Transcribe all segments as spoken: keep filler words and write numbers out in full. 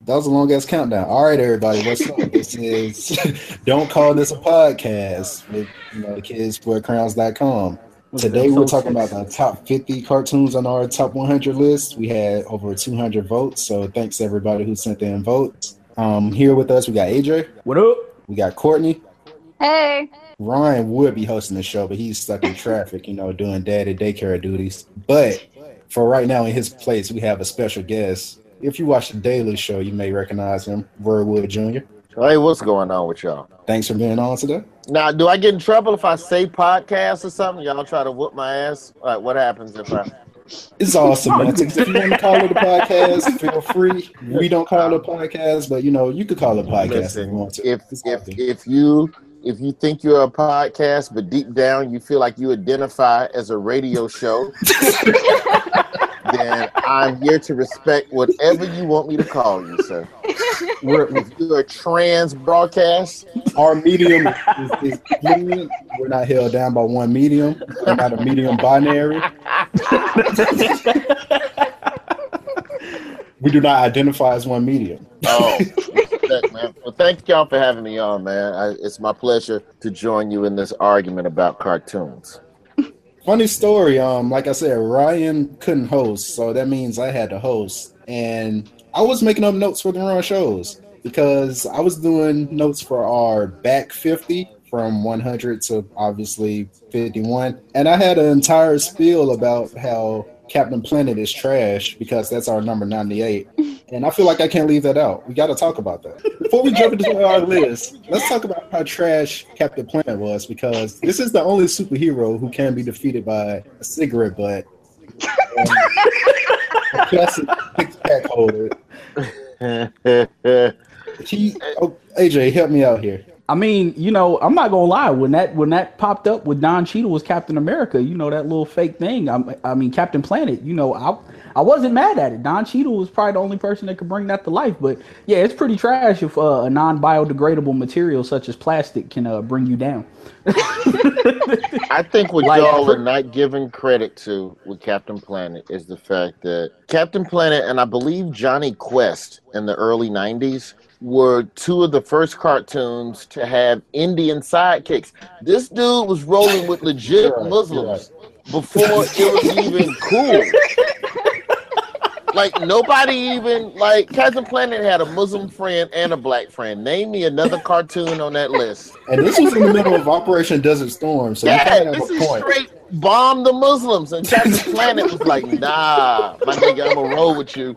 That was a long ass countdown. All right, everybody, what's up? This is Don't Call This a Podcast with you know the kids for crowns dot com. Today we're talking about the top fifty cartoons on our top one hundred list. We had over two hundred votes, so thanks to everybody who sent in votes. Um, here with us, we got A J. What up? We got Courtney. Hey. Ryan would be hosting the show, but he's stuck in traffic, you know, doing daddy daycare duties. But for right now, in his place, we have a special guest. If you watch the Daily Show, you may recognize him, Verwood Junior Hey, what's going on with y'all? Thanks for being on today. Now, do I get in trouble if I say podcast or something? Y'all try to whoop my ass? Like, what happens if I... It's all semantics. If you want to call it a podcast, feel free. We don't call it a podcast, but, you know, you could call it a podcast Listen, if you want to. If, if, if, you, if you think you're a podcast, but deep down you feel like you identify as a radio show... then I'm here to respect whatever you want me to call you, sir. We're, if you're a trans broadcast, our medium is, is fluid. We're not held down by one medium. We're not a medium binary. We do not identify as one medium. Oh, respect, man. Well, thank y'all for having me on, man. I, it's my pleasure to join you in this argument about cartoons. Funny story, um, like I said, Ryan couldn't host, so that means I had to host. And I was making up notes for the wrong shows because I was doing notes for our back fifty from one hundred to obviously fifty-one. And I had an entire spiel about how Captain Planet is trash because that's our number ninety-eight. And I feel like I can't leave that out. We got to talk about that. Before we jump into our list, let's talk about how trash Captain Planet was, because this is the only superhero who can be defeated by a cigarette butt. Um, a classic six-pack holder. He, oh, A J, help me out here. I mean, you know, I'm not gonna lie. When that when that popped up with Don Cheadle was Captain America, you know, that little fake thing. I, I mean, Captain Planet. You know, I I wasn't mad at it. Don Cheadle was probably the only person that could bring that to life. But yeah, it's pretty trash if uh, a non-biodegradable material such as plastic can uh, bring you down. I think what like, y'all are not giving credit to with Captain Planet is the fact that Captain Planet and I believe Johnny Quest in the early nineties were two of the first cartoons to have Indian sidekicks. This dude was rolling with legit right, Muslims right. before it was even cool. Like, nobody even, like, Captain Planet had a Muslim friend and a black friend. Name me another cartoon on that list. And this was in the middle of Operation Desert Storm, so yeah, you kind of this have a is point. Straight bomb the Muslims. And Captain Planet was like, nah, my nigga, I'm gonna roll with you.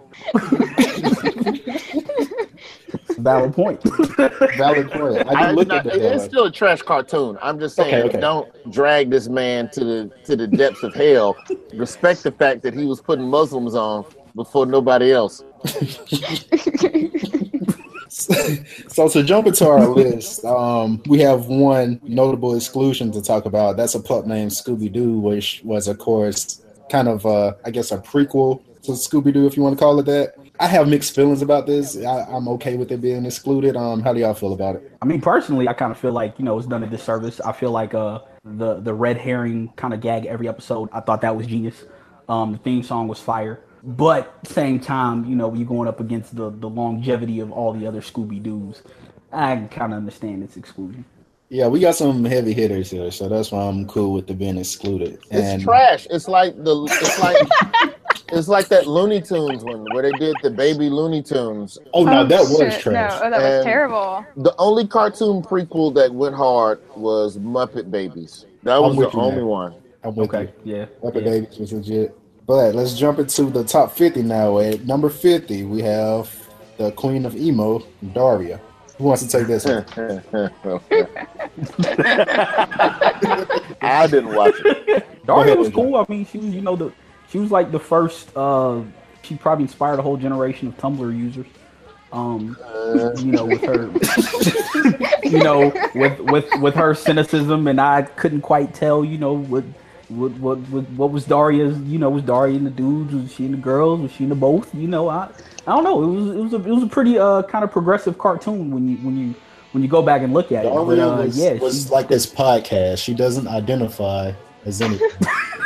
Valid point. Valid point. I I, look not, at it is still a trash cartoon. I'm just saying, okay, okay. Don't drag this man to the to the depths of hell. Respect the fact that he was putting Muslims on before nobody else. So to jump into our list, um, we have one notable exclusion to talk about. That's a pup named Scooby-Doo, which was, of course, kind of, uh, I guess, a prequel to Scooby-Doo, if you want to call it that. I have mixed feelings about this. I, I'm okay with it being excluded. Um, how do y'all feel about it? I mean, personally, I kind of feel like, you know, it's done a disservice. I feel like uh, the, the red herring kind of gag every episode, I thought that was genius. Um, the theme song was fire. But same time, you know, you're going up against the, the longevity of all the other Scooby-Doos. I kind of understand its exclusion. Yeah, we got some heavy hitters here, so that's why I'm cool with the being excluded. It's and trash. It's like the it's like it's like that Looney Tunes one where they did the baby Looney Tunes. Oh no, oh, that was shit. trash. No, oh, that was And terrible. The only cartoon prequel that went hard was Muppet Babies. That was I'm the with you, only man. one. I'm with Okay, you. yeah. Muppet yeah. Babies was legit. But let's jump into the top fifty now. At number fifty, we have the Queen of Emo, Daria. Who wants to take this one? I didn't watch it. Daria was cool. I mean, she was, you know, the she was like the first. Uh, she probably inspired a whole generation of Tumblr users. Um, you know, with her, you know, with with with her cynicism, and I couldn't quite tell, you know, what what what what, what was Daria's, you know, was Daria in the dudes, was she in the girls, was she in the both? You know, I I don't know. It was it was a it was a pretty uh kind of progressive cartoon when you when you when you go back and look at Daria it. But, uh, was, yeah, was she, like this podcast. She doesn't identify as anything.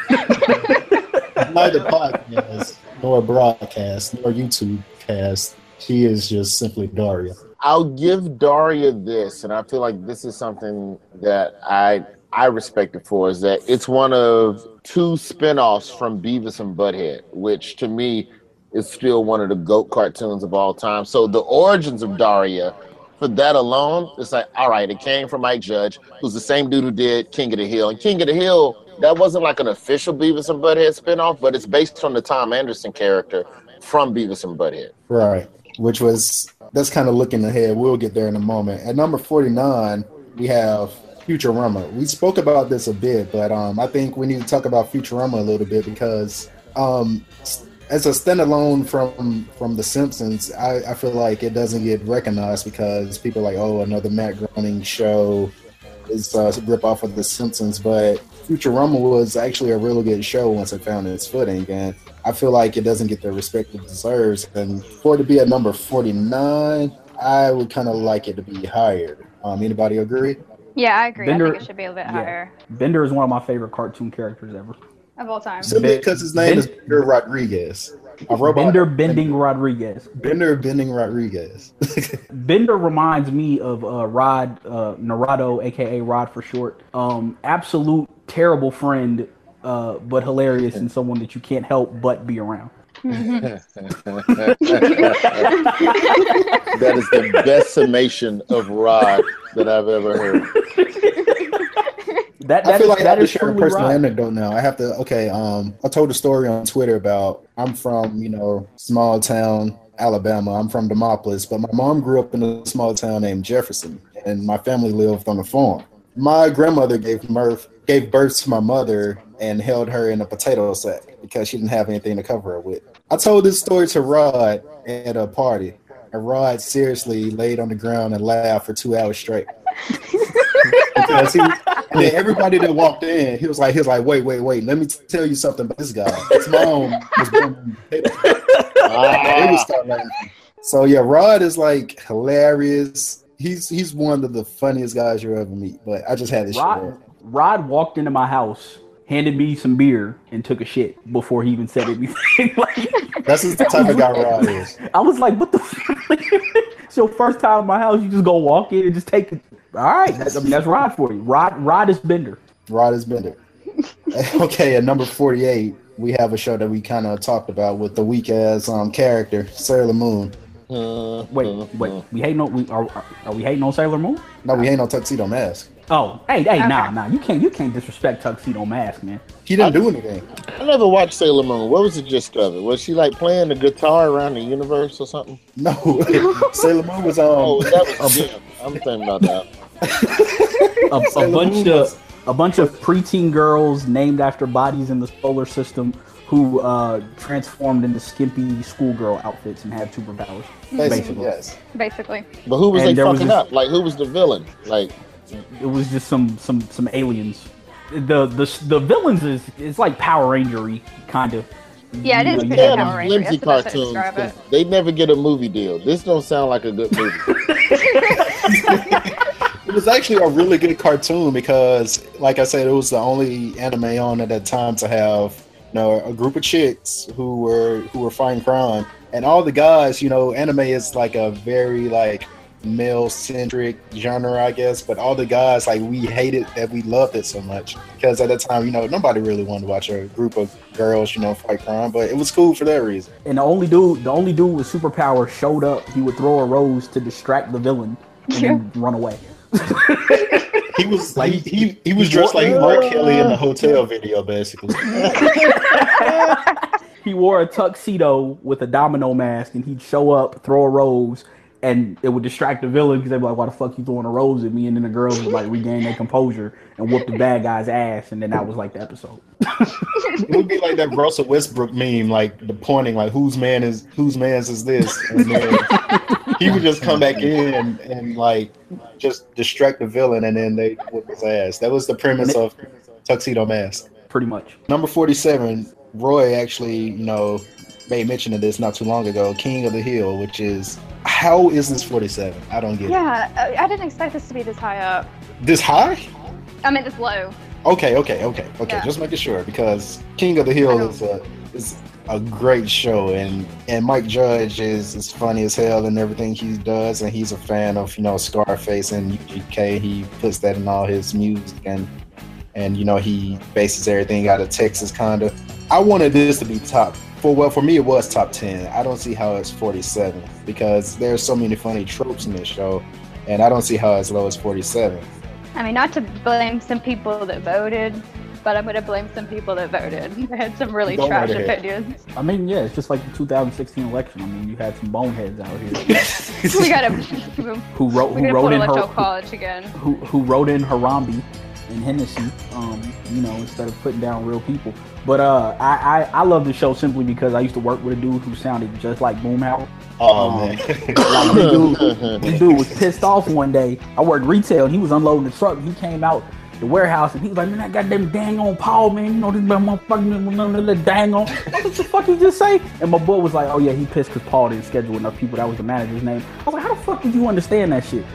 Neither podcast, nor broadcast, nor YouTube cast. she is just simply Daria. I'll give Daria this, and I feel like this is something that I I respect it for, is that it's one of two spin-offs from Beavis and Butthead, which to me is still one of the GOAT cartoons of all time. So the origins of Daria, for that alone, it's like, all right, it came from Mike Judge, who's the same dude who did King of the Hill. And King of the Hill, that wasn't like an official Beavis and Butthead spinoff, but it's based on the Tom Anderson character from Beavis and Butthead. Right, which was, that's kind of looking ahead. We'll get there in a moment. At number forty-nine, we have Futurama. We spoke about this a bit, but um, I think we need to talk about Futurama a little bit because um, as a standalone from from The Simpsons, I, I feel like it doesn't get recognized because people are like, oh, another Matt Groening show is uh, a rip off of The Simpsons, but Futurama was actually a really good show once it found its footing, and I feel like it doesn't get the respect it deserves. And for it to be at number forty-nine, I would kind of like it to be higher. Um, anybody agree? Yeah, I agree. Bender, I think it should be a little bit yeah. higher. Bender is one of my favorite cartoon characters ever. Of all time. Simply because his name ben, is Bender Rodriguez. A robot Bender Bending Bender. Rodriguez. Bender Bending Rodriguez. Bender reminds me of uh, Rod uh, Narado, aka Rod for short. Um, absolute terrible friend, uh, but hilarious and someone that you can't help but be around. That is the best summation of Rod that I've ever heard. That, that I feel is, like that I have to is share a personal anecdote now. I have to, okay, um, I told a story on Twitter about, I'm from, you know, small town, Alabama. I'm from Demopolis, but my mom grew up in a small town named Jefferson, and my family lived on a farm. My grandmother gave birth, gave birth to my mother and held her in a potato sack because she didn't have anything to cover her with. I told this story to Rod at a party, and Rod seriously laid on the ground and laughed for two hours straight. Because he, and then everybody that walked in, he was like, he was like, wait, wait, wait, let me tell you something about this guy. His mom was born in the potato sack. They would start laughing. So yeah, Rod is like hilarious. He's he's one of the funniest guys you'll ever meet. But I just had this Rod, shit. Rod walked into my house, handed me some beer, and took a shit before he even said anything. Like, that's the type of guy Rod is. I was like, what the fuck? It's your first time in my house, you just go walk in and just take it. All right, that's, I mean, that's Rod for you. Rod, Rod is Bender. Rod is Bender. Okay, at number forty-eight, we have a show that we kind of talked about with the weak ass um character Sailor Moon. Uh, wait, uh, wait, uh. we hating on we are, are we hating on Sailor Moon? No, we ain't on Tuxedo Mask. Oh, hey, hey, Okay. nah, nah, you can't, you can't disrespect Tuxedo Mask, man. He didn't do anything. I never watched Sailor Moon. What was the gist of it? Was she like playing the guitar around the universe or something? No, Sailor Moon was um. Oh, that was Jim. I'm thinking about that. a, a bunch of a bunch of preteen girls named after bodies in the solar system who uh, transformed into skimpy schoolgirl outfits and had superpowers. Basically, Basically, yes. Basically. But who was And they there was fucking this- up? Like, who was the villain? Like, it was just some some some aliens. The the the villains is is like Power Ranger-y, kind of. Yeah, it You is know, you pretty have- Power Ranger. flimsy That's the best way to cartoons. describe it. 'Cause they never get a movie deal. This don't sound like a good movie. It was actually a really good cartoon because, like I said, it was the only anime on at that time to have, you know, a group of chicks who were who were fighting crime, and all the guys. You know, anime is like a very like male-centric genre, I guess. But all the guys, like, we hated that we loved it so much because at that time, you know, nobody really wanted to watch a group of girls, you know, fight crime. But it was cool for that reason. And the only dude, the only dude with superpower showed up. He would throw a rose to distract the villain and then run away. He was like he he was dressed like Mark Kelly in the hotel video, basically. He wore a tuxedo with a domino mask, and he'd show up, throw a rose, and it would distract the villain because they'd be like, "Why the fuck you throwing a rose at me?" And then the girls would like regain their composure and whoop the bad guy's ass, and then that was like the episode. It would be like that Russell Westbrook meme, like the pointing, like whose man is whose man's is this, and then he would just come back in and, and like just distract the villain, and then they whoop his ass. That was the premise of Tuxedo Mask. Pretty much. Number forty-seven, Roy actually, you know, made mention of this not too long ago. King of the Hill, which is how is this forty-seven? I don't get it. Yeah, I, I didn't expect this to be this high up. This high? I mean, this low. Okay, okay, okay, okay. Yeah. Just making sure because King of the Hill is uh, is a great show, and and Mike Judge is is funny as hell in everything he does, and he's a fan of you know Scarface and U G K. He puts that in all his music, and and you know he bases everything out of Texas, kind of. I wanted this to be top. For well, for me, it was top ten. I don't see how it's forty-seven because there's so many funny tropes in this show, and I don't see how it's low as forty-seven. I mean, not to blame some people that voted, but I'm going to blame some people that voted. They had some really Don't trash right ahead. opinions. I mean, yeah, it's just like the two thousand sixteen election. I mean, you had some boneheads out here we got to who wrote we who got to wrote pull in electoral her, college again. who who wrote in Harambe and Hennessy, um, you know, instead of putting down real people. But uh, I, I I love the show simply because I used to work with a dude who sounded just like Boomhauer. Oh Um, man, Like, this dude, this dude was pissed off one day. I worked retail and he was unloading the truck. He came out the warehouse and he was like, man, that goddamn dang on Paul, man. You know, this motherfucking dang on. What the fuck you just say? And my boy was like, oh yeah, he pissed because Paul didn't schedule enough people. That was the manager's name. I was like, how the fuck did you understand that shit?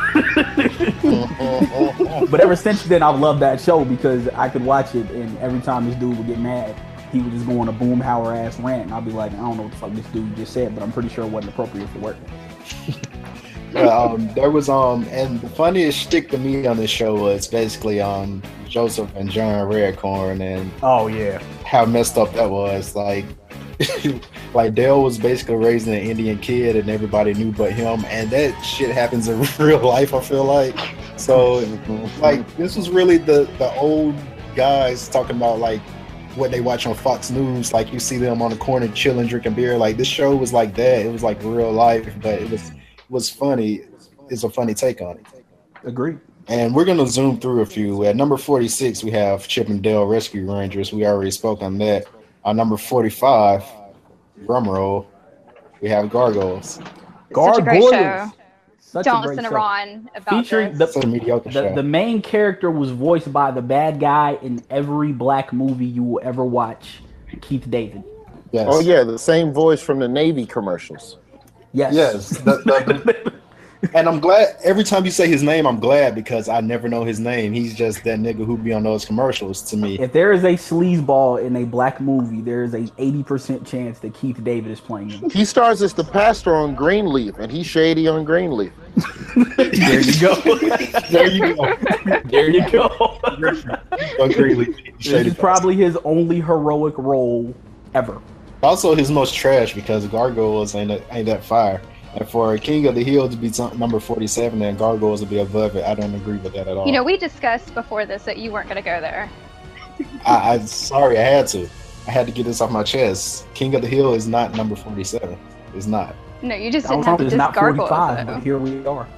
But ever since then, I've loved that show because I could watch it and every time this dude would get mad, he would just go on a Boomhauer ass rant and I'd be like, I don't know what the fuck this dude just said, but I'm pretty sure it wasn't appropriate for work. yeah, um, there was um, and the funniest shtick to me on this show was basically um Joseph and John Redcorn and Oh yeah. how messed up that was. Like, like Dale was basically raising an Indian kid, and everybody knew but him. And that shit happens in real life. I feel like so. Like, this was really the the old guys talking about like what they watch on Fox News. Like, you see them on the corner chilling, drinking beer. Like, this show was like that. It was like real life, but it was it was funny. It's a funny take on it. Agreed. And we're going to zoom through a few. At number forty-six, we have Chip and Dale Rescue Rangers. We already spoke on that. On number forty-five, drumroll, we have Gargoyles. Such a great Gargoyles. show. Such Don't a great listen to show. Ron about Featuring this. the, Such a mediocre the show. the main character was voiced by the bad guy in every black movie you will ever watch, Keith David. Yes. Oh yeah, the same voice from the Navy commercials. Yes. Yes. The- the- and I'm glad every time you say his name, I'm glad because I never know his name. He's just that nigga who be on those commercials to me. If there is a sleazeball in a black movie, there is a eighty percent chance that Keith David is playing him. He stars as the pastor on Greenleaf, and he's shady on Greenleaf. There you go. There you go. There you go. Agreed. This is probably his only heroic role ever. Also his most trash because Gargoyles ain't, ain't that fire. And for King of the Hill to be some- number forty-seven and Gargoyles to be above it, I don't agree with that at all. You know, we discussed before this that you weren't going to go there. I, I sorry, I had to. I had to get this off my chest. King of the Hill is not number forty-seven. It's not. No, you just I didn't was have hoping to it's just not gargoyles. forty-five, though. but here we are.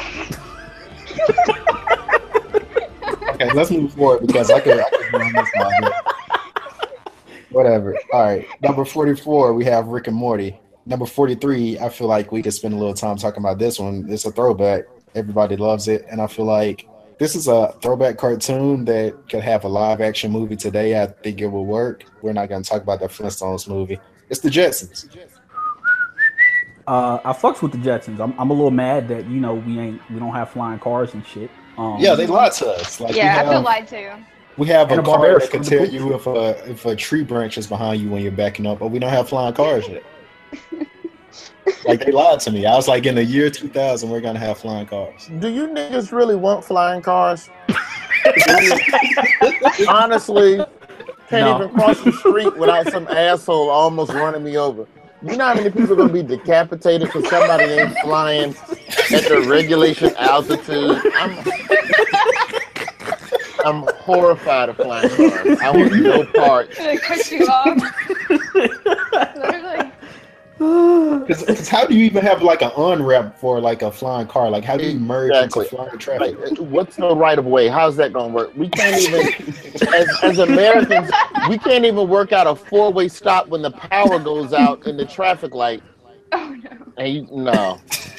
Okay, let's move forward because I could, I could go on this now. Whatever. All right. Number forty-four, we have Rick and Morty. Number forty-three, I feel like we could spend a little time talking about this one. It's a throwback. Everybody loves it. And I feel like this is a throwback cartoon that could have a live action movie today. I think it will work. We're not going to talk about the Flintstones movie. It's the Jetsons. Uh, I fucks with the Jetsons. I'm, I'm a little mad that you know we ain't we don't have flying cars and shit. Um, Yeah, they lied to us. Like, Yeah, we I feel have, lied to. we have a And a car Barbera that can from the tell you if a, if a tree branch is behind you when you're backing up, but we don't have flying cars yet. Like, they lied to me. I was like, in the year two thousand, we're going to have flying cars. Do you niggas really want flying cars? Honestly, can't No. even cross the street without some asshole almost running me over. You know how many people are going to be decapitated because somebody ain't flying at the regulation altitude? I'm, I'm horrified of flying cars. I want no part. It cuts you off. Literally. Because how do you even have like an on-ramp for like a flying car? Like, how do you merge Exactly. into flying traffic? Like, what's the right of way? How's that going to work? We can't even, as, as Americans, we can't even work out a four-way stop when the power goes out in the traffic light. Oh no. And you, no.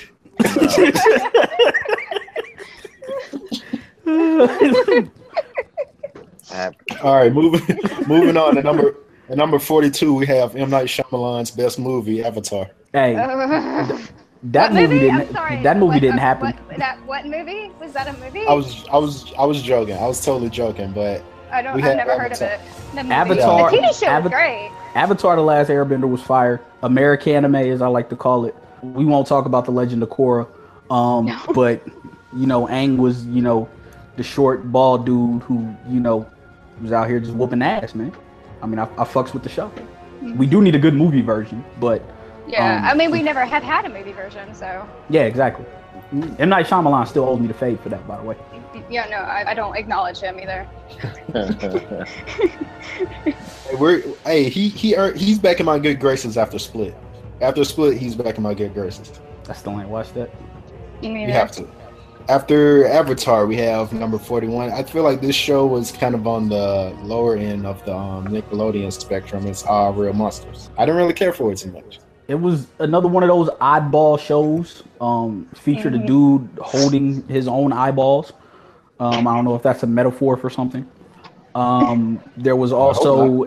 no. All right, moving moving on to number at number forty-two, we have M. Night Shyamalan's best movie, Avatar. Hey, Uh, that what movie I'm didn't. sorry. That movie what, didn't uh, happen. What, that, what movie? Was that a movie? I was I was I was joking. I was totally joking, but I don't. We I've have never heard of Avatar. it. The movie. Avatar- The T V show Ava- was great. Avatar: The Last Airbender was fire. Americanime, as I like to call it. We won't talk about the Legend of Korra, um, No. but you know, Aang was you know the short, bald dude who you know was out here just whooping ass, man. I mean, I, I fucks with the show. We do need a good movie version, but Yeah, um, I mean, we never have had a movie version, so yeah, exactly. M. Night Shyamalan still owes me the fade for that, by the way. yeah, no, I, I don't acknowledge him either. Hey, we're hey he he earned, he's back in my good graces after Split. After Split, he's back in my good graces. I still ain't watched that. Me You neither. have to. After Avatar, we have number forty-one. I feel like this show was kind of on the lower end of the um, Nickelodeon spectrum. It's All Real Monsters. I didn't really care for it too much. It was another one of those oddball shows. Um, featured Mhm. a dude holding his own eyeballs. Um, I don't know if that's a metaphor for something. Um, there was also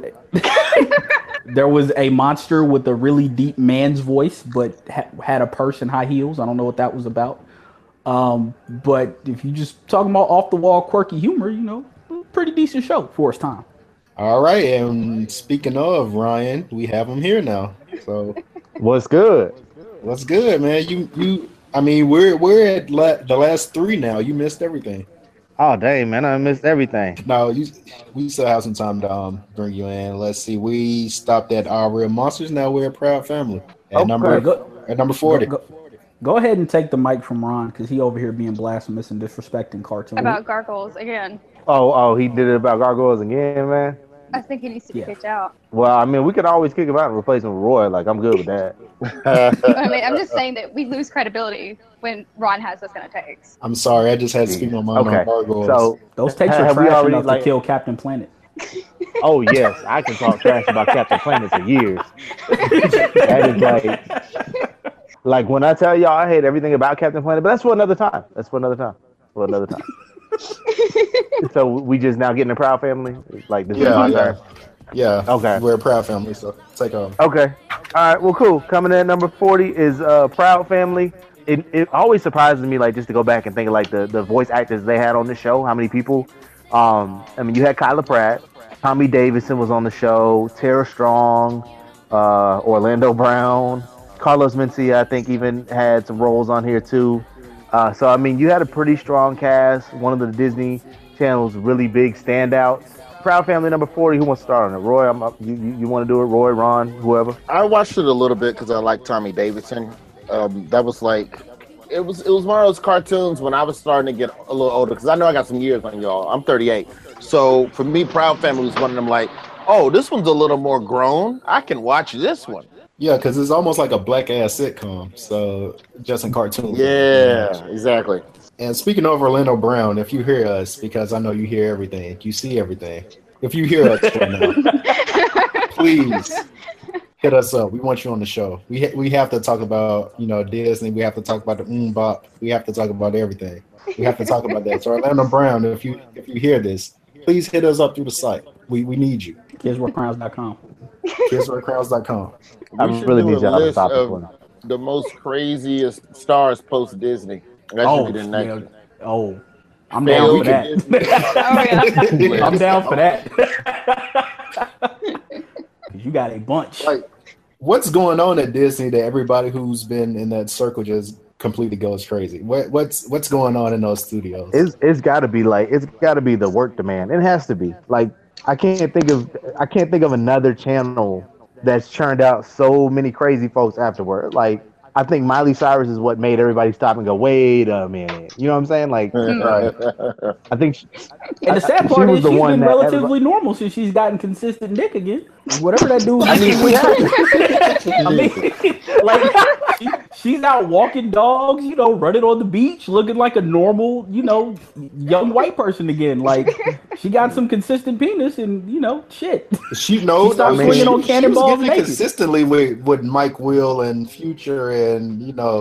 there was a monster with a really deep man's voice, but ha- had a purse and high heels. I don't know what that was about. Um, but if you just talking about off the wall quirky humor, you know, pretty decent show for its time. All right, and speaking of Ryan, we have him here now. So What's good? what's good, man? You you. I mean, we're we're at la- the last three now. You missed everything. Oh dang, man, I missed everything. No, you. We still have some time to um bring you in. Let's see. We stopped at Our Real Monsters. Now we're a proud family. At Okay, number go- at number forty. Go, go ahead and take the mic from Ron because he over here being blasphemous and disrespecting cartoon. About gargoyles again. Oh, oh, he did it about gargoyles again, man. I think he needs to be Yeah. kicked out. Well, I mean, we could always kick him out and replace him with Roy. Like, I'm good with that. I mean, I'm just saying that we lose credibility when Ron has us in a takes. I'm sorry. I just had to speak my mind Okay, on gargoyles. so Those takes are have we trash already, enough like- to kill Captain Planet. oh yes, I can talk trash about Captain Planet for years. That is like, like when I tell y'all I hate everything about Captain Planet, but that's for another time. That's for another time. For another time. So we just now getting a proud family. Like this is Yeah, my yeah. turn. Yeah. Okay. We're a proud family, so take off. Okay. All right. Well, cool. Coming in at number forty is uh, Proud Family. It, it always surprises me, like, just to go back and think of, like, the, the voice actors they had on the show. How many people? Um, I mean, you had Kyla Pratt. Tommy Davidson was on the show. Tara Strong. Uh, Orlando Brown. Carlos Mencia, I think, even had some roles on here, too. Uh, so, I mean, you had a pretty strong cast. One of the Disney Channel's really big standouts. Proud Family number forty. Who wants to start on it? Roy, I'm up. You, you, you want to do it? Roy, Ron, whoever? I watched it a little bit because I like Tommy Davidson. Um, that was like, it was it was one of those cartoons when I was starting to get a little older because I know I got some years on y'all. I'm thirty-eight, so for me, Proud Family was one of them. Like, oh, this one's a little more grown. I can watch this one. Yeah, because it's almost like a black ass sitcom. So just in cartoons. Yeah, exactly. And speaking of Orlando Brown, if you hear us, because I know you hear everything, you see everything. If you hear us right now, please hit us up. We want you on the show. We ha- we have to talk about, you know, Disney. We have to talk about the mm bop. We have to talk about everything. We have to talk about that. So Orlando Brown, if you if you hear this, please hit us up through the site. We we need you. kids wear crowns dot com. kids wear crowns dot com. I We should really do need a y'all to list stop it of for me. the most craziest stars post Disney. That should Oh, be the next yeah. one. Oh, I'm Fail down for to Disney. Oh yeah. that. I'm down for that. You got a bunch. Like, what's going on at Disney that everybody who's been in that circle just completely goes crazy? What what's what's going on in those studios? It's it's got to be like it's got to be the work demand. It has to be. Like I can't think of I can't think of another channel that's churned out so many crazy folks afterward. Like I think Miley Cyrus is what made everybody stop and go, wait a minute. You know what I'm saying? Like I think she, And the sad she part was is the she's one been that relatively everybody- normal since she's gotten consistent dick again. Whatever that dude. I mean, we have I mean, like she, she's out walking dogs, you know, running on the beach, looking like a normal, you know, young white person again. Like she got some consistent penis, and you know, shit. She knows. She stopped I mean, swinging on she, cannonballs she was getting naked. consistently with, with Mike Will and Future, and you know,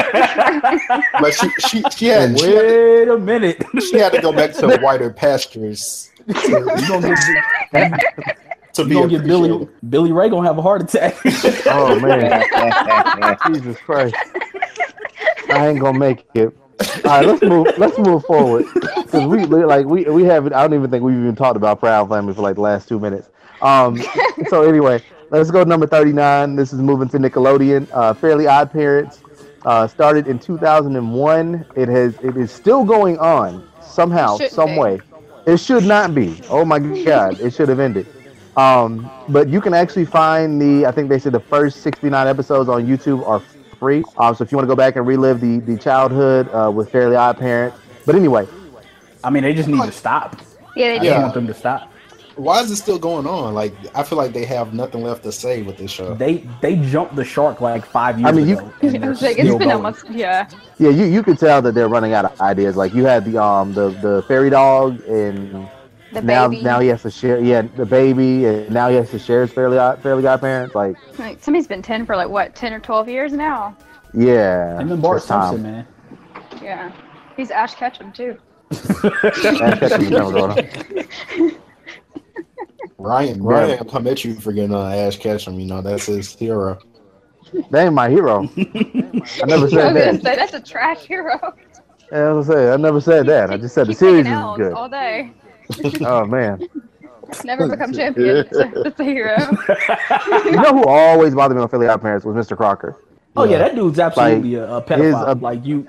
but she she she had, she had Wait a minute. she had to go back to whiter pastures to, You gonna get, to you be gonna get Billy appreciated. Billy Ray gonna have a heart attack. Oh man, Jesus Christ! I ain't gonna make it. right, let's move. Let's move forward because we like we we haven't. I don't even think we've even talked about Proud Family for like the last two minutes. Um. So anyway, let's go to number thirty-nine. This is moving to Nickelodeon. Uh, Fairly Odd Parents uh, started in two thousand one. It has. It is still going on somehow, some be. way. It should not be. Oh my God! It should have ended. Um, but you can actually find the, I think they said the first sixty-nine episodes on YouTube are free. Um, so if you want to go back and relive the, the childhood uh, with Fairly Odd Parents. But anyway. I mean, they just need to stop. Yeah, they I do. just want them to stop. Why is it still going on? Like, I feel like they have nothing left to say with this show. They they jumped the shark like five years I mean, ago. You, I was like, it's been almost, yeah. Yeah, you, you could tell that they're running out of ideas. Like, you had the um the, the fairy dog and... The now, baby. now he has to share. Yeah, the baby, and now he has to share his fairly odd, fairly odd parents. Like, like somebody's been ten for like what, ten or twelve years now. Yeah. And then Bart Simpson, man. Yeah, he's Ash Ketchum too. Ash Ketchum never going on. Ryan, Ryan, will come at you for getting on Ash Ketchum. You know that's his hero. That ain't my hero. I never said I was that. gonna say that's a trash hero. Yeah, I was gonna say I never said that. I just said the Keep series taking is L's good. all day. Oh man. Never become champion. That's a hero. You know who always bothered me on Fairly Odd Parents was Mister Crocker. Oh yeah, yeah that dude's absolutely like, a, a pedophile. A, like you.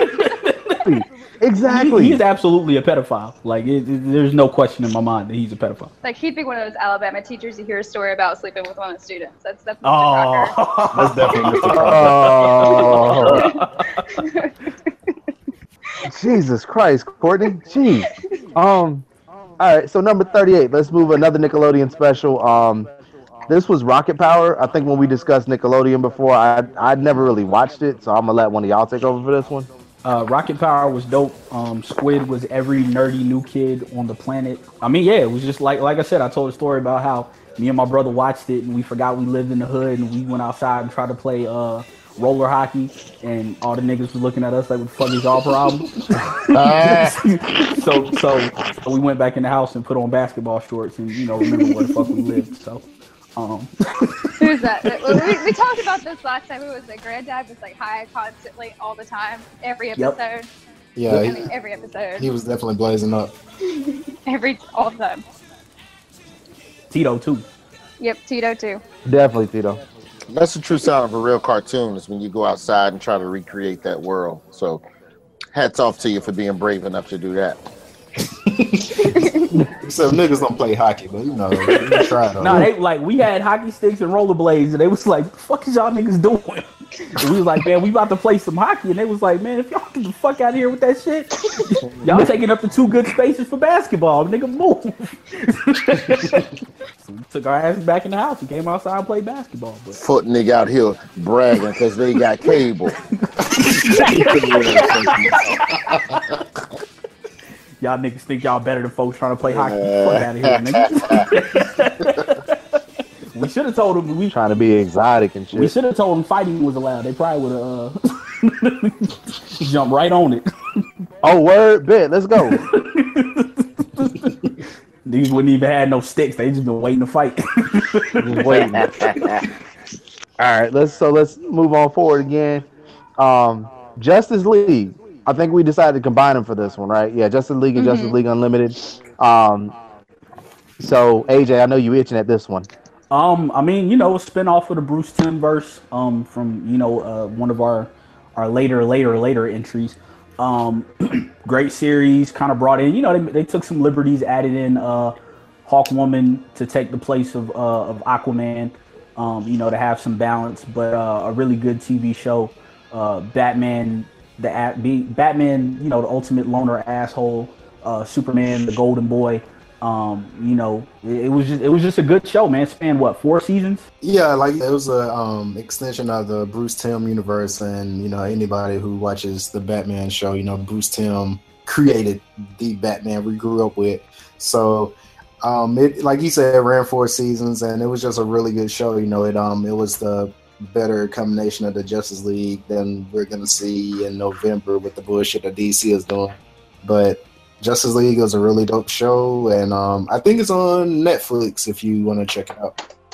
Exactly. He, he's absolutely a pedophile. Like it, it, there's no question in my mind that he's a pedophile. Like he'd be one of those Alabama teachers you hear a story about sleeping with one of the students. That's that's Mister Oh, Crocker. That's definitely Mister Crocker. Oh. Jesus Christ, Courtney. Jeez. Um. All right. So number thirty-eight. Let's move another Nickelodeon special. Um. This was Rocket Power. I think when we discussed Nickelodeon before, I I'd never really watched it, so I'm gonna let one of y'all take over for this one. Uh, Rocket Power was dope. Um, Squid was every nerdy new kid on the planet. I mean, yeah, it was just like like I said. I told a story about how me and my brother watched it, and we forgot we lived in the hood, and we went outside and tried to play uh, roller hockey, and all the niggas was looking at us like, "What the fuck is y'all problem?" so, so so we went back in the house and put on basketball shorts, and you know, remember where the fuck we lived. So. Um. Who's that? We, we talked about this last time. It was that Granddad was like high constantly all the time, every episode. Yep. Yeah, I he, mean, every episode. He was definitely blazing up. every all the time. Tito too. Yep, Tito too. Definitely Tito. That's the true sound of a real cartoon is when you go outside and try to recreate that world. So, hats off to you for being brave enough to do that. So niggas don't play hockey, but you know, we try though. Nah, they like we had hockey sticks and rollerblades, and they was like, "What the fuck is y'all niggas doing?" And we was like, "Man, we about to play some hockey," and they was like, "Man, if y'all get the fuck out of here with that shit, y'all taking up the two good spaces for basketball, nigga, move." So we took our asses back in the house and came outside and played basketball. But Foot nigga out here bragging because they got cable. y'all niggas think y'all better than folks trying to play hockey. Fuck out of here, nigga. We should have told them we Trying to be exotic and shit. we should have told them fighting was allowed. They probably would have uh, jumped right on it. Oh, word, bet. Let's go. These wouldn't even have no sticks. They just been waiting to fight. Just waiting. All right, let's so let's move on forward again. Um, Justice League. I think we decided to combine them for this one, right? Yeah, Justice League and mm-hmm. Justice League Unlimited. Um, so A J, I know you itching at this one. Um, I mean, you know, a spinoff of the Bruce Timm verse. Um, from you know, uh, one of our our later, later, later entries. Um, great series, kind of brought in. You know, they they took some liberties, added in uh, Hawkwoman to take the place of uh, of Aquaman. Um, you know, to have some balance, but uh, a really good T V show. Uh, Batman, the at be Batman, you know, the ultimate loner asshole. Uh, Superman, the Golden Boy. Um, you know, it, it was just it was just a good show, man. It spanned what, four seasons? Yeah, like it was a um, extension of the Bruce Timm universe, and you know, anybody who watches the Batman show, you know, Bruce Timm created the Batman we grew up with. So, um, it like you said, it ran four seasons, and it was just a really good show. You know, it um it was the better combination of the Justice League than we're gonna see in November with the bullshit that D C is doing, but Justice League was a really dope show, and um, I think it's on Netflix if you want to check it out.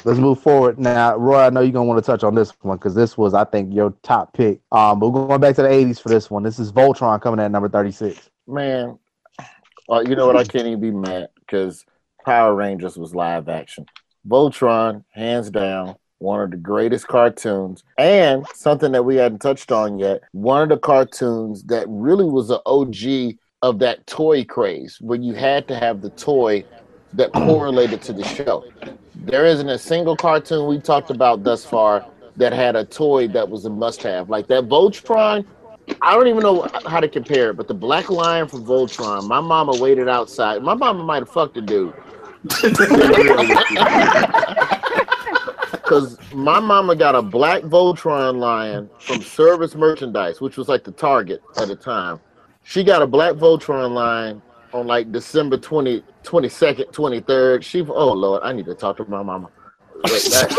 let's move forward now. Roy, I know you're gonna want to touch on this one because this was, I think, your top pick. Um, but we're going back to the eighties for this one. This is Voltron coming at number thirty-six. Man, uh, you know what? I can't even be mad because Power Rangers was live action. Voltron, hands down, one of the greatest cartoons, and something that we hadn't touched on yet, one of the cartoons that really was an O G of that toy craze, where you had to have the toy that correlated to the show. There isn't a single cartoon we talked about thus far that had a toy that was a must-have. Like that Voltron, I don't even know how to compare it, but the Black Lion from Voltron, my mama waited outside. My mama might have fucked the dude. Because my mama got a black Voltron lion from Service Merchandise, which was like the Target at the time. She got a black Voltron lion on like December twentieth, twenty-second, twenty-third. She, oh Lord, I need to talk to my mama. But, that,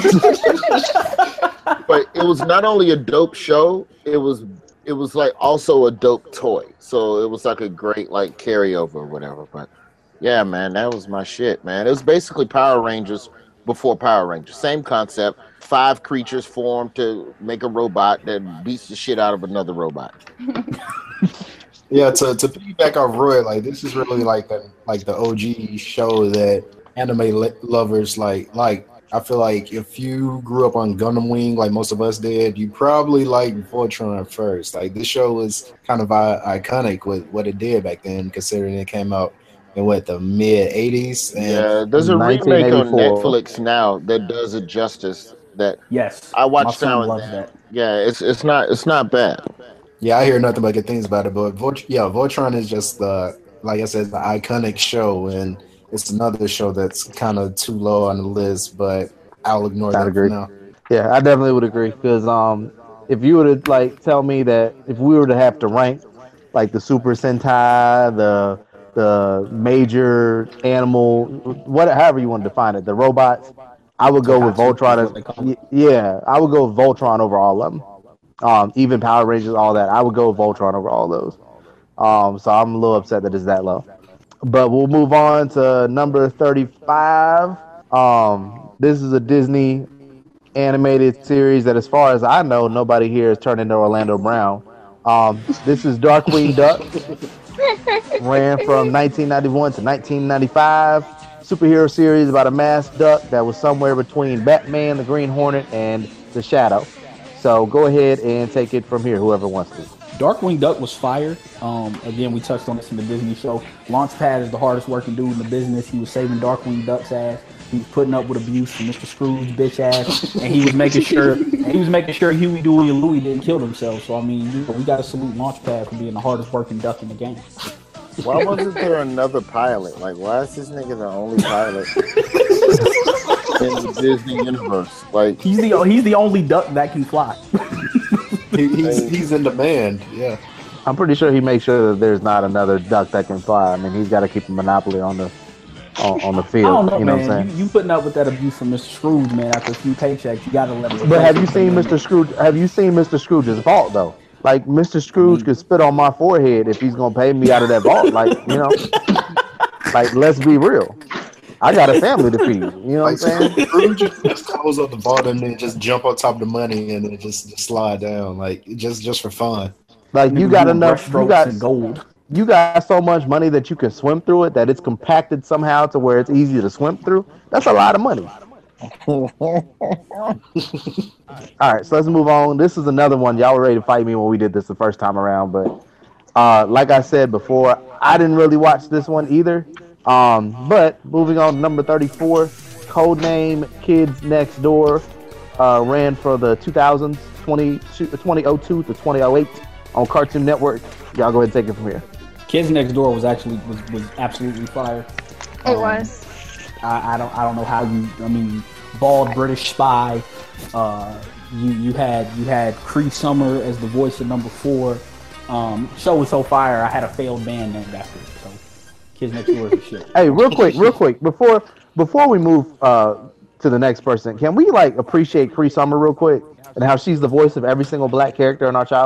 but it was not only a dope show, it was it was like also a dope toy. So it was like a great like carryover or whatever. But yeah, man, that was my shit, man. It was basically Power Rangers before Power Rangers. Same concept. Five creatures formed to make a robot that beats the shit out of another robot. Yeah, to to piggyback off Roy, like this is really like the like the O G show that anime lo- lovers like. Like I feel like if you grew up on Gundam Wing, like most of us did, you probably liked Voltron first. Like this show was kind of uh, iconic with what it did back then, considering it came out in what the mid eighties. Yeah, there's a remake on Netflix now that does it justice. That yes, I watched now and then. Yeah, it's it's not it's not bad. Yeah, I hear nothing but good things about it. But Volt- yeah, Voltron is just the like I said, the iconic show, and it's another show that's kind of too low on the list. But I'll ignore that agree. for now. Yeah, I definitely would agree because um, if you were to like tell me that if we were to have to rank like the Super Sentai, the the major animal, what, however you want to define it, the robots, I would go with Voltron. As, yeah, I would go with Voltron over all of them. Um, even Power Rangers, all that. I would go with Voltron over all those. Um, so I'm a little upset that it's that low. But we'll move on to number thirty-five. Um, this is a Disney animated series that, as far as I know, nobody here has turned into Orlando Brown. Um, this is Darkwing Duck. Ran from nineteen ninety-one to nineteen ninety-five. Superhero series about a masked duck that was somewhere between Batman, the Green Hornet, and the Shadow. So go ahead and take it from here, whoever wants to. Darkwing Duck was fire. Um, again, we touched on this in the Disney show. Launchpad is the hardest working dude in the business. He was saving Darkwing Duck's ass. He was putting up with abuse from Mister Scrooge bitch ass, and he was making sure he was making sure Huey, Dewey, and Louie didn't kill themselves. So I mean, you know, we got to salute Launchpad for being the hardest working duck in the game. Why wasn't there another pilot? Like, why is this nigga the only pilot in the Disney universe? Like, he's the he's the only duck that can fly. he, he's he's in demand. Yeah, I'm pretty sure he makes sure that there's not another duck that can fly. I mean, he's got to keep a monopoly on the on, on the field. I don't know, you know man. what I'm saying? You, you putting up with that abuse from Mister Scrooge, man. After a few paychecks, you got to let him. But have you seen Mister Scrooge? Have you seen Mister Scrooge's vault though? Like, Mister Scrooge could spit on my forehead if he's gonna pay me out of that vault. Like, you know, like, let's be real. I got a family to feed. You know like, what I'm saying? Scrooge just close up the vault and then just jump on top of the money and then just, just slide down, like just just for fun. Like, you got enough. You got gold. You got so much money that you can swim through it. That it's compacted somehow to where it's easy to swim through. That's a lot of money. All right, so let's move on. This is another one. Y'all were ready to fight me when we did this the first time around, but uh, like I said before, I didn't really watch this one either. Um, but moving on to number thirty-four, Codename Kids Next Door, uh, ran for the two thousands, twenty oh two to twenty oh eight on Cartoon Network. Y'all go ahead and take it from here. Kids Next Door was actually was, was absolutely fire. It um, was. I, I don't I don't know how you. I mean, bald British spy. Uh, you you had you had Cree Summer as the voice of number four. Um, show was so fire. I had a failed band named after it. So, Kids Next Door is the shit. Hey, real quick, real quick before before we move uh, to the next person, can we like appreciate Cree Summer real quick and how she's the voice of every single black character in our childhood?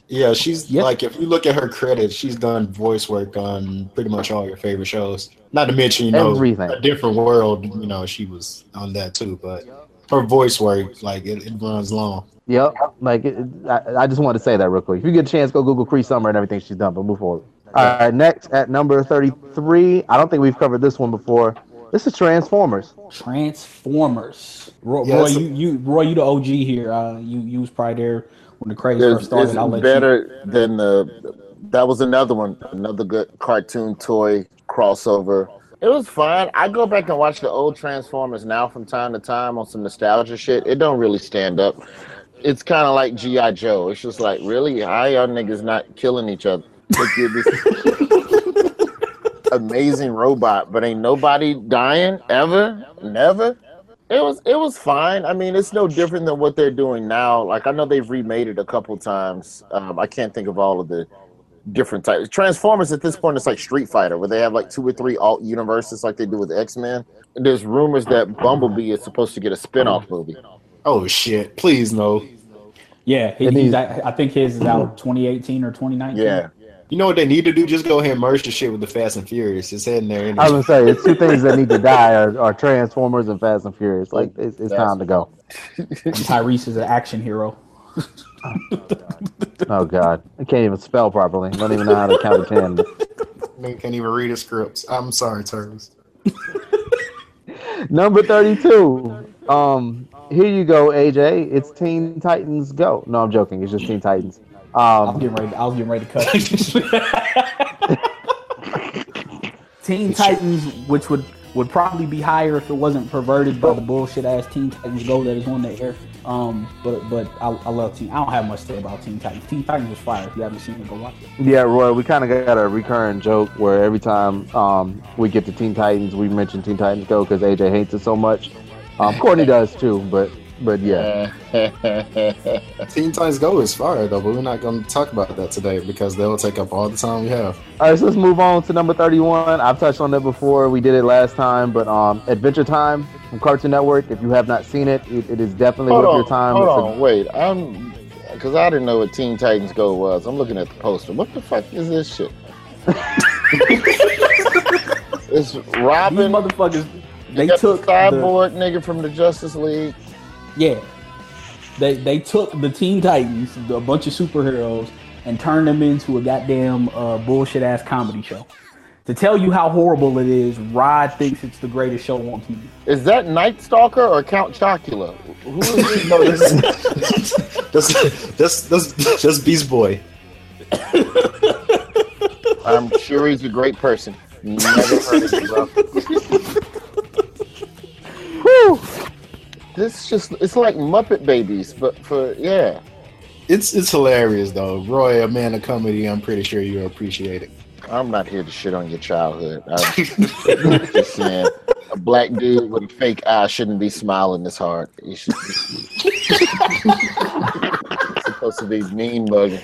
Yeah, she's Yep. like, if you look at her credits, she's done voice work on pretty much all your favorite shows. Not to mention, you know, Everything. A Different World, you know, she was on that too. But her voice work, like, it, it runs long. Yep. Like, it, I, I just wanted to say that real quick. If you get a chance, go Google Cree Summer and everything she's done, but move forward. All right, next at number thirty-three. I don't think we've covered this one before. This is Transformers. Transformers. Roy, Yeah, Roy so- you, you, Roy, you the O G here. Uh, you, you was probably there when the craze It's, first started. it's I'll let better than the. That was another one, another good cartoon toy crossover. It was fun. I go back and watch the old Transformers now from time to time on some nostalgia shit. It don't really stand up. It's kind of like G I. Joe. It's just like, really, how y'all niggas not killing each other? Look at this amazing robot, but ain't nobody dying ever, never. It was it was fine. I mean, it's no different than what they're doing now. Like, I know they've remade it a couple times. Um, I can't think of all of the different types. Transformers at this point, it's like Street Fighter, where they have like two or three alt universes like they do with X-Men. There's rumors that Bumblebee is supposed to get a spin-off movie. Oh shit! Please no. Yeah, he, It he's, needs- I, I think his is out twenty eighteen or twenty nineteen. Yeah. You know what they need to do? Just go ahead and merge the shit with the Fast and Furious. It's heading there. I was gonna say it's two things that need to die are, are Transformers and Fast and Furious. Like, it's, it's time to go. And Tyrese is an action hero. Oh God, I can't even spell properly. Don't even know how to count to ten. They can't even read the scripts. I'm sorry, Terrence. Number thirty-two. Um, here you go, A J. It's Teen Titans Go. No, I'm joking. It's just Teen Titans. I was Um, getting ready. I was getting ready to cut. Teen Titans, which would would probably be higher if it wasn't perverted by the bullshit ass Teen Titans Go that is on the air. Um, but but I, I love Teen. I don't have much to say about Teen Titans. Teen Titans was fire. If you haven't seen it, go watch it. yeah, Roy. We kind of got a recurring joke where every time um we get to Teen Titans, we mention Teen Titans Go because A J hates it so much. Um, Courtney does too, but but yeah. Teen Titans Go is fire though, but we're not going to talk about that today because they'll take up all the time we have. All right, so let's move on to number thirty-one. I've touched on that before. We did it last time, but um, Adventure Time from Cartoon Network. If you have not seen it, it, it is definitely Hold worth on, your time. hold It's a- on, wait. I'm because I didn't know what Teen Titans Go was. I'm looking at the poster. What the fuck is this shit? It's These Robin. motherfuckers, they you got took the the, cyborg nigga from the Justice League. yeah, they they took the Teen Titans, a bunch of superheroes, and turned them into a goddamn uh, bullshit ass comedy show. To tell you how horrible it is, Rod thinks it's the greatest show on T V. Is that Night Stalker or Count Chocula? Who is this? No, this, this, this, this, this Beast Boy. I'm sure he's a great person. Never heard of him, bro. Whew. This just, it's like Muppet Babies, but for, yeah. It's it's hilarious though. Roy, a man of comedy, I'm pretty sure you'll appreciate it. I'm not here to shit on your childhood. I'm just saying, a black dude with a fake eye shouldn't be smiling this hard. He should be it's supposed to be mean mugging.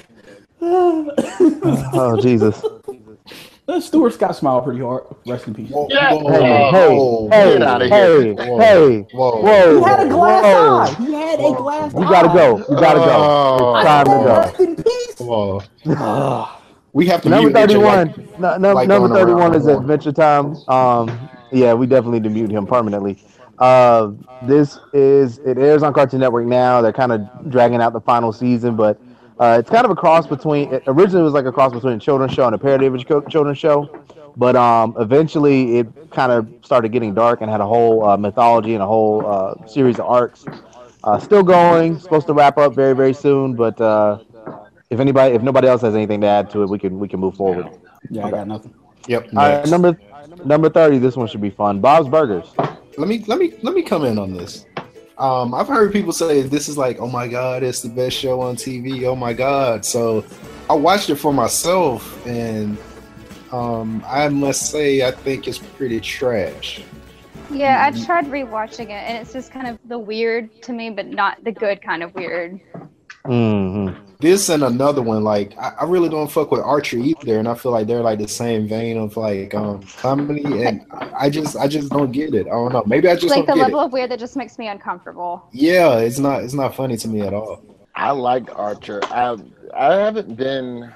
Oh Jesus! Uh, Stuart Scott smiled pretty hard. Rest in peace. Whoa, Yeah. whoa, Hey, whoa, hey, get outta hey, here. hey, hey! whoa, Whoa! He had a glass whoa. eye. He had a glass eye. You gotta go. You gotta go. Oh. It's time to go. Rest in peace. whoa. Ah. We have to Number mute H J thirty-one. like- No, no, like number going around thirty-one the is horn. Adventure Time. Um, yeah, we definitely need to mute him permanently. Uh, this is it airs on Cartoon Network now. They're kind of dragging out the final season, but uh, it's kind of a cross between. It originally was like a cross between a children's show and a parody of a cho- children's show, but um, eventually it kind of started getting dark and had a whole uh, mythology and a whole uh, series of arcs. Uh, still going. Supposed to wrap up very very soon, but. Uh, If anybody, if nobody else has anything to add to it, we can we can move forward. Yeah, I got nothing. Yep. All right, next. number number thirty. This one should be fun. Bob's Burgers. let me let me let me come in on this. Um, I've heard people say this is like, oh my god, it's the best show on T V. Oh my god! So I watched it for myself, and um, I must say I think it's pretty trash. Yeah, I tried rewatching it, and it's just kind of the weird to me, but not the good kind of weird. Mm-hmm. This and another one, like I, I really don't fuck with Archer either, and I feel like they're like the same vein of like um comedy, and I just I just don't get it. I don't know. Maybe I just It's like the don't get level it. of weird that just makes me uncomfortable. Yeah, it's not it's not funny to me at all. I liked Archer. I I haven't been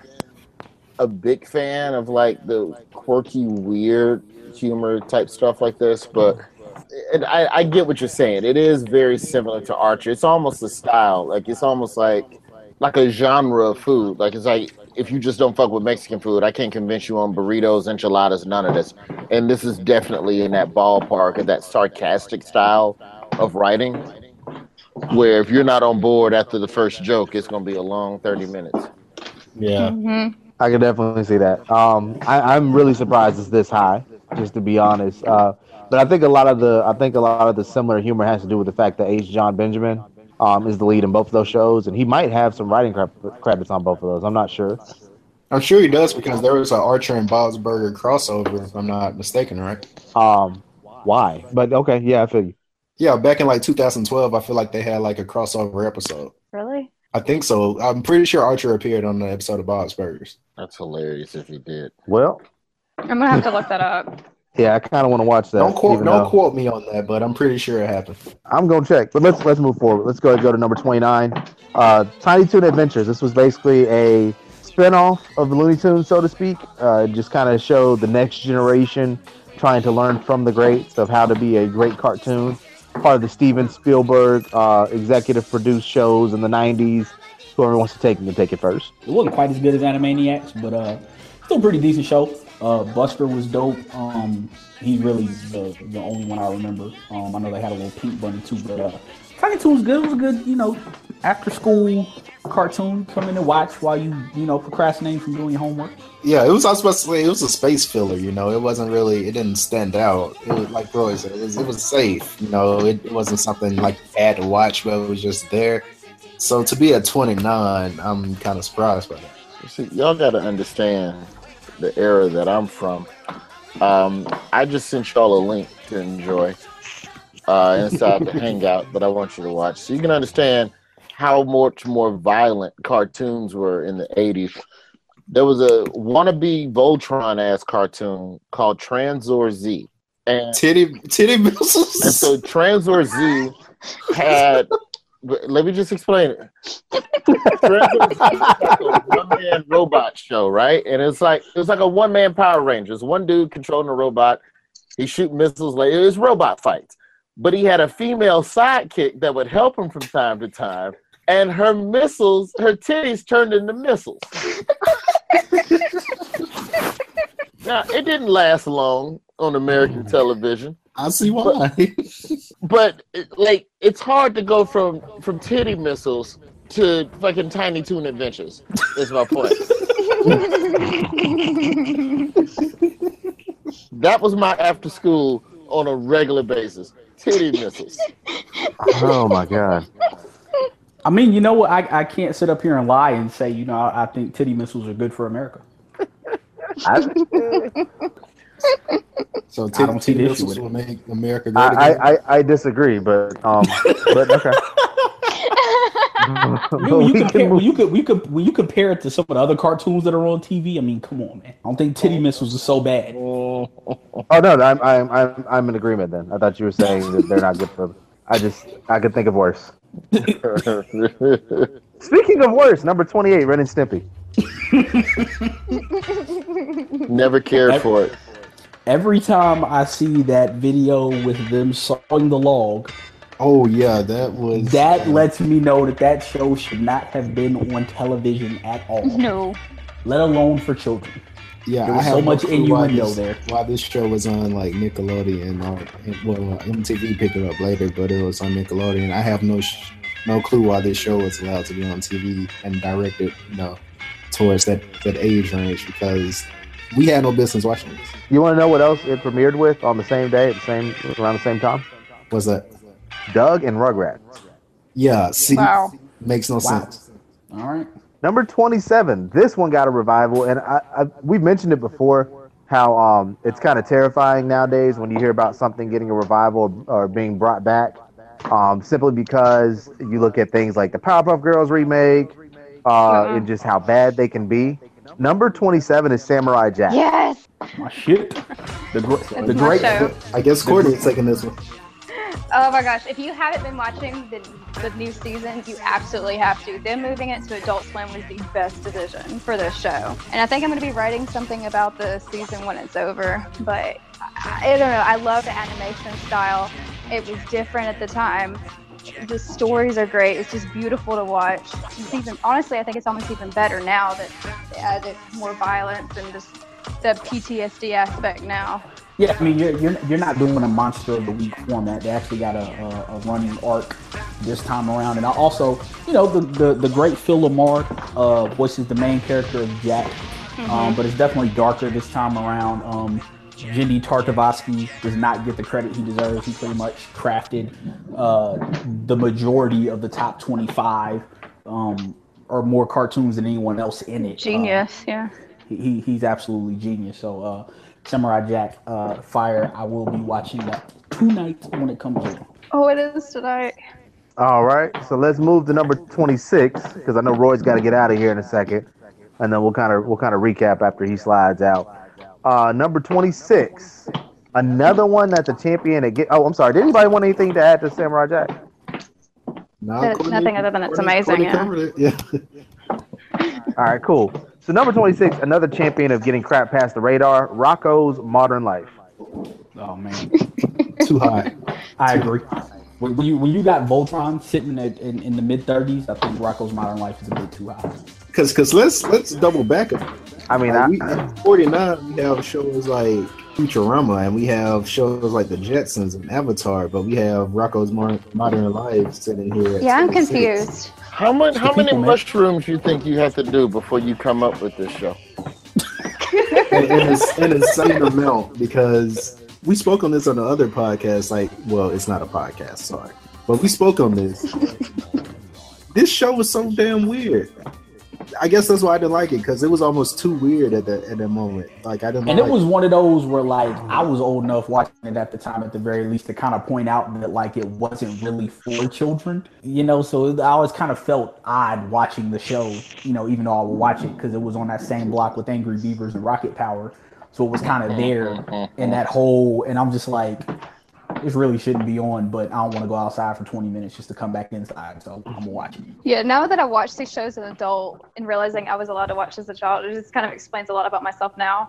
a big fan of like the quirky, weird humor type stuff like this, but and I, I get what you're saying. It is very similar to Archer. It's almost a style. Like it's almost like like a genre of food. Like it's like if you just don't fuck with Mexican food, I can't convince you on burritos, enchiladas, none of this. And this is definitely in that ballpark of that sarcastic style of writing, where if you're not on board after the first joke, it's going to be a long thirty minutes. Yeah. Mm-hmm. I can definitely see that. Um, I, I'm really surprised it's this high, just to be honest. Uh, but I think a lot of the I think a lot of the similar humor has to do with the fact that H. John Benjamin um, is the lead in both of those shows, and he might have some writing cre- credits on both of those. I'm not sure. I'm sure he does because there was an Archer and Bob's Burger crossover, if I'm not mistaken, right? Um, why? But okay, yeah, I feel you. Yeah, back in like two thousand twelve, I feel like they had like a crossover episode. Really? I think so. I'm pretty sure Archer appeared on the episode of Bob's Burgers. That's hilarious if he did. Well, I'm gonna have to look that up. yeah, I kind of want to watch that. Don't quote, even don't though- quote me on that, but I'm pretty sure it happened. I'm gonna check, but let's let's move forward. Let's go ahead and go to number twenty-nine. Uh, Tiny Toon Adventures. This was basically a spinoff of the Looney Tunes, so to speak. Uh, just kind of showed the next generation trying to learn from the greats of how to be a great cartoon. Part of the Steven Spielberg uh, executive produced shows in the nineties. Whoever wants to take it can take it first. It wasn't quite as good as Animaniacs, but uh, still a pretty decent show. Uh, Buster was dope. Um, he really the the only one I remember. Um, I know they had a little Pink Bunny too, but uh, Tiny Toon was good. It was a good, you know, after school cartoon. Come in and watch while you, you know, procrastinating from doing your homework. Yeah, it was. I was supposed to say it was a space filler. You know, it wasn't really. It didn't stand out. It was like Roy said. It was. It was safe. You know, it, it wasn't something like you had to watch, but it was just there. So to be at twenty-nine, I'm kind of surprised by that. See, y'all got to understand the era that I'm from. Um, I just sent y'all a link to enjoy uh, inside the Hangout that I want you to watch, so you can understand how much more violent cartoons were in the eighties. There was a wannabe Voltron ass cartoon called Tranzor Z, and Titty, titty missiles. and so Tranzor Z had. Let me just explain it. Tranzor Z was like a one-man robot show, right? And it's like it was like a one-man Power Rangers. One dude controlling a robot. He shoot missiles. Like it was robot fights. But he had a female sidekick that would help him from time to time. And her missiles, her titties turned into missiles. Now, it didn't last long on American television. I see why. But, it, like, it's hard to go from, from titty missiles to fucking Tiny Toon Adventures, is my point. That was my after school on a regular basis. Titty missiles. Oh my god. I mean, you know what? I, I can't sit up here and lie and say, you know, I, I think titty missiles are good for America. I, So I don't see titty the issue missiles with it. will make America great I, again. I, I, I disagree, but um, but okay. I mean, when you compare, when you could, we could, when you compare it to some of the other cartoons that are on T V, I mean, come on, man. I don't think titty missiles are so bad. Oh no, no, I'm I'm I'm I'm in agreement. Then I thought you were saying that they're not good for. I just I could think of worse. Speaking of worse, number twenty-eight, Ren and Stimpy. Never cared for it. Every time I see that video with them sawing the log, Oh yeah, that was that lets me know that that show should not have been on television at all, No. let alone for children. Yeah, There I was have so no much clue why innuendo this, there. Why this show was on like Nickelodeon or well, uh, M T V picked it up later, but it was on Nickelodeon. I have no sh- no clue why this show was allowed to be on T V and directed, you know, towards that that age range because we had no business watching this. You want to know what else it premiered with on the same day, at the same around the same time? What's that? Doug and Rugrats. Yeah, see, Wow. makes no Wow. sense. All right. Number twenty-seven. This one got a revival, and I, I we've mentioned it before. How um it's kind of terrifying nowadays when you hear about something getting a revival or, or being brought back. Um, simply because you look at things like the Powerpuff Girls remake, uh, Uh-uh. and just how bad they can be. Number twenty-seven is Samurai Jack. Yes. My shit. The, gr- the my great. show. I guess Courtney's taking this one. Oh my gosh, if you haven't been watching the, the new season, you absolutely have to. Them moving it to Adult Swim was the best decision for this show. And I think I'm going to be writing something about the season when it's over. But I, I don't know, I love the animation style. It was different at the time. The stories are great. It's just beautiful to watch. It's even, honestly, I think it's almost even better now that they added more violence and just the P T S D aspect now. Yeah, I mean, you're, you're you're not doing a monster of the week format. They actually got a, a, a running arc this time around, and I also, you know, the the, the great Phil Lamar uh, voices the main character of Jack, mm-hmm. um, but it's definitely darker this time around. Um, Jenny Tartakovsky does not get the credit he deserves. He pretty much crafted uh, the majority of the top twenty-five um, or more cartoons than anyone else in it. Genius, uh, yeah. He he's absolutely genius. So. Uh, Samurai Jack, uh, Fire. I will be watching that tonight when it comes on. Oh, it is tonight. All right, so let's move to number twenty-six because I know Roy's got to get out of here in a second, and then we'll kind of we'll kind of recap after he slides out. Uh, number twenty-six, another one that's a champion. Again. Oh, I'm sorry. Did anybody want anything to add to Samurai Jack? No, Courtney, nothing other than it's Courtney, amazing. Courtney Yeah. yeah. All right, cool. So number twenty-six, another champion of getting crap past the radar, Rocko's Modern Life. Oh man, too high. I agree. When when you when you got Voltron sitting at, in in the mid thirties, I think Rocko's Modern Life is a bit too high. Because because let's let's double back a bit. I mean, like I, we, at forty-nine we have shows like Futurama and we have shows like the Jetsons and Avatar, but we have Rocko's Modern Life sitting here. At yeah, I'm twenty-six. confused. How much? How many people, mushrooms you think you have to do before you come up with this show? in, in, a, in a same amount, because we spoke on this on the other podcast. Like, well, it's not a podcast, sorry, but we spoke on this. This show was so damn weird. I guess that's why I didn't like it, because it was almost too weird at that at that moment. Like I didn't. And like it was it. one of those where like I was old enough watching it at the time, at the very least, to kind of point out that like it wasn't really for children, you know. So I always kind of felt odd watching the show, you know, even though I would watch it because it was on that same block with Angry Beavers and Rocket Power, so it was kind of there in that whole. And I'm just like, this really shouldn't be on, but I don't want to go outside for twenty minutes just to come back inside, so I'm gonna watch it. Yeah, now that I watch these shows as an adult and realizing I was allowed to watch as a child, it just kind of explains a lot about myself now.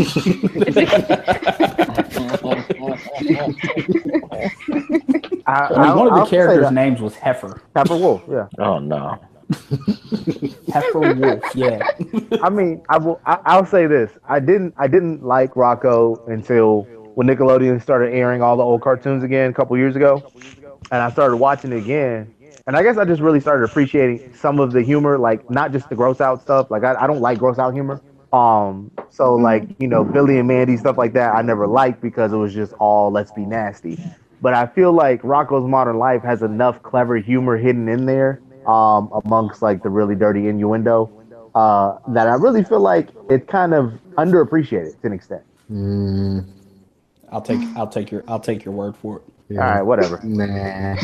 I, I mean, one of the I'll characters' names was Heifer. Heifer Wolf, yeah. Oh no. Heifer Wolf, yeah. I mean, I will. I, I'll say this: I didn't. I didn't like Rocko until when Nickelodeon started airing all the old cartoons again a couple years ago, and I started watching it again. And I guess I just really started appreciating some of the humor, like not just the gross out stuff. Like I, I don't like gross out humor. Um, so like you know, Billy and Mandy stuff like that, I never liked because it was just all let's be nasty. But I feel like Rocko's Modern Life has enough clever humor hidden in there, um, amongst like the really dirty innuendo, uh, that I really feel like it's kind of underappreciated to an extent. Mm, I'll take I'll take your I'll take your word for it. yeah. All right, whatever. Nah.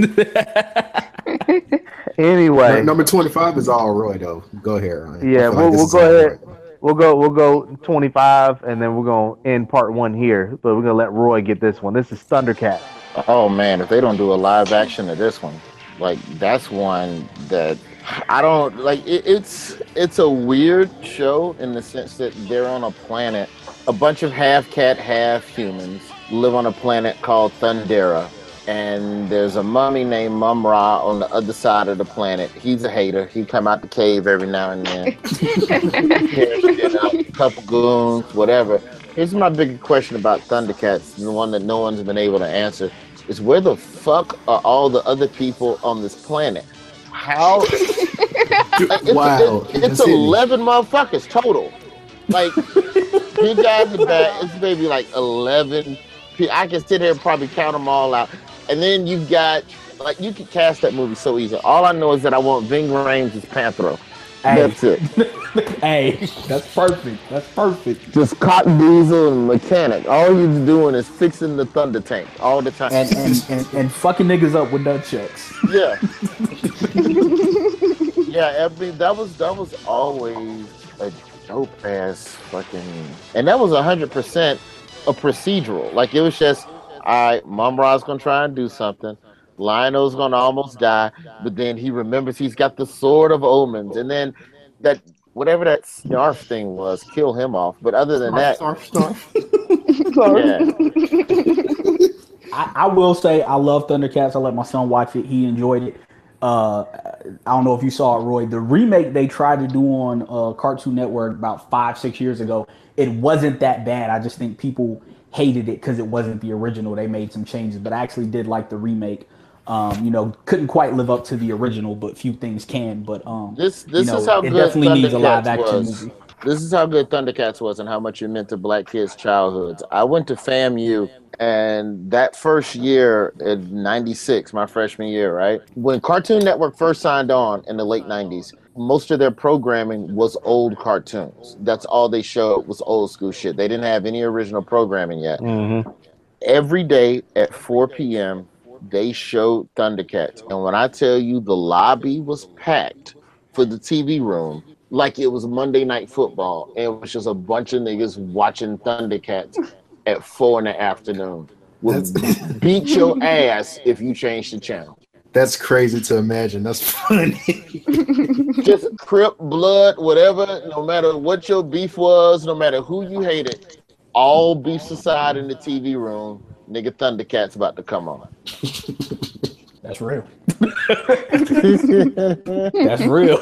Anyway, No- number twenty-five is all Roy though. Go ahead, Ryan. yeah, I feel we'll like this we'll is go all ahead. Roy. We'll go we'll go twenty-five, and then we're gonna end part one here. But we're gonna let Roy get this one. This is Thundercat. Oh man, if they don't do a live action of this one, like that's one that I don't like. It, it's it's a weird show in the sense that they're on a planet. A bunch of half cat, half humans live on a planet called Thundera, and there's a mummy named Mum Ra on the other side of the planet. He's a hater. He come out the cave every now and then. You know, a couple goons, whatever. Here's my big question about Thundercats, the one that no one's been able to answer, is where the fuck are all the other people on this planet? How? It's, Wow. It's, it's eleven motherfuckers total. Like, you guys are bad. It's maybe like eleven. I can sit here and probably count them all out. And then you got, like, you could cast that movie so easy. All I know is that I want Ving Rhames as Panthro. Hey. That's it. Hey, that's perfect. That's perfect. Just Cotton Diesel and Mechanic. All you're doing is fixing the Thunder Tank all the time. And and, and, and fucking niggas up with nunchucks. Yeah. Yeah, I mean, that was that was always a dope ass fucking, and that was a hundred percent a procedural. Like it was just all right, Mum Ra's gonna try and do something. Lionel's gonna almost die, but then he remembers he's got the sword of omens, and then that whatever that snarf thing was, kill him off. But other than that, Snarf, snarf. yeah. I, I will say I love Thundercats. I let my son watch it. He enjoyed it. Uh, I don't know if you saw it, Roy. The remake they tried to do on uh, Cartoon Network about five, six years ago, it wasn't that bad. I just think people hated it because it wasn't the original. They made some changes, but I actually did like the remake. Um, you know, couldn't quite live up to the original, but few things can. But um, this this you know, is how it good definitely needs a live Thundercats action was. movie. This is how good Thundercats was and how much it meant to black kids' childhoods. I went to FAMU, and that first year in ninety-six, my freshman year, right? When Cartoon Network first signed on in the late nineties, most of their programming was old cartoons. That's all they showed was old school shit. They didn't have any original programming yet. Mm-hmm. Every day at four p.m., they showed Thundercats. And when I tell you the lobby was packed for the T V room, like it was Monday Night Football, and it was just a bunch of niggas watching Thundercats at four in the afternoon. Would beat your ass if you changed the channel. That's crazy to imagine. That's funny. Just Crip, blood, whatever, no matter what your beef was, no matter who you hated, all beefs aside in the T V room, nigga, Thundercats about to come on. That's real. That's real.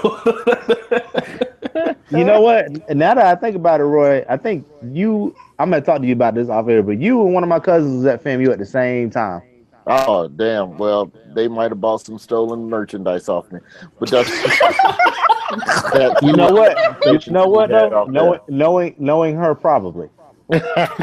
You know what? Now that I think about it, Roy, I think you. I'm gonna talk to you about this off air, but you and one of my cousins was at FAMU at the same time. Oh damn! Well, they might have bought some stolen merchandise off me, but that's. that's You know what? You know what though? Knowing, knowing, knowing her probably. All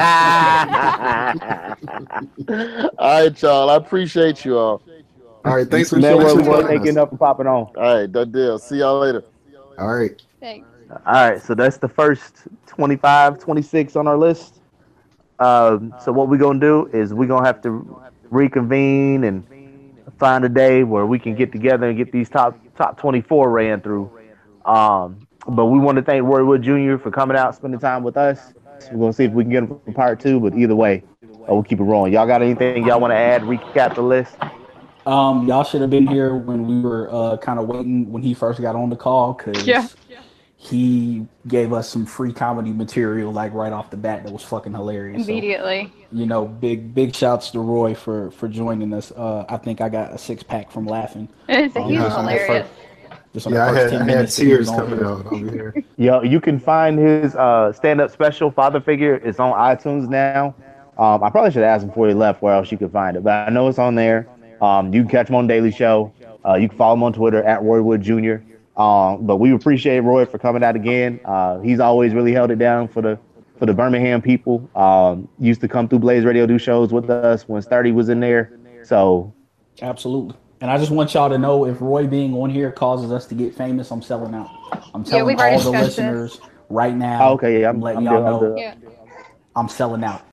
right, y'all. I appreciate you all. All right, thanks for Network thanks for boy, joining thank you us. enough for popping on. All right, done deal. See y'all later. All right. Thanks. All right, so that's the first twenty-five, twenty-six on our list. Um, so what we're gonna do is we're gonna have to reconvene and find a day where we can get together and get these top top twenty-four ran through. Um, but we want to thank Roy Wood Junior for coming out, spending time with us. We're gonna see if we can get him for part two. But either way, uh, we'll keep it rolling. Y'all got anything y'all want to add? Recap the list. Um, y'all should have been here when we were uh, kind of waiting when he first got on the call because Yeah. he gave us some free comedy material like right off the bat that was fucking hilarious. So, Immediately. you know, big big shouts to Roy for for joining us. Uh, I think I got a six pack from laughing. It's, Um, he's yeah, just on the hilarious. first- just on the Yeah, I first had, ten I had minutes that he tears was on coming here. out over here. Yo, you can find his uh, stand-up special, Father Figure. It's on iTunes now. Um, I probably should have asked him before he left where else you could find it, but I know it's on there. Um, you can catch him on Daily Show. Uh, you can follow him on Twitter at Roy Wood Junior Um, but we appreciate Roy for coming out again. Uh, he's always really held it down for the for the Birmingham people. Um, used to come through Blaze Radio, do shows with us when Sturdy was in there. So Absolutely. And I just want y'all to know if Roy being on here causes us to get famous, I'm selling out. I'm telling we've already all the discussed this. listeners right now. okay, yeah, I'm, letting I'm y'all doing- I'm know doing- Yeah. I'm selling out.